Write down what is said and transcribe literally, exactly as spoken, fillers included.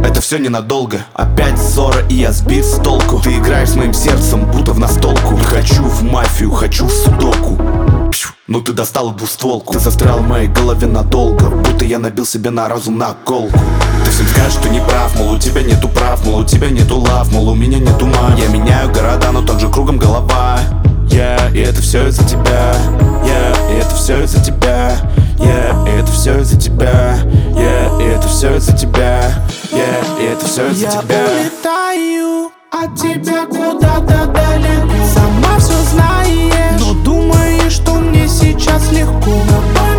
это все ненадолго. Опять ссора, и я сбит с толку. Ты играешь с моим сердцем, будто в настолку. Хочу в мафию, хочу в судоку. Ну ты достала двустволку. Ты застрял в моей голове надолго, будто я набил себе на разум наколку. Ты всем скажешь, что не прав, мол, у тебя нету прав, мол, у тебя нету лав, мол, у меня нету ума. Я меняю города, но также кругом голова. Я, yeah, и это все из-за тебя. Я, yeah, и это все из-за тебя. Я, yeah, и это все из-за тебя. Я, yeah, и это все из-за тебя. Я, yeah, и это все из-за я тебя. Я улетаю от тебя куда-то далеко, сама все знаешь, но думаешь, что мне сейчас легко.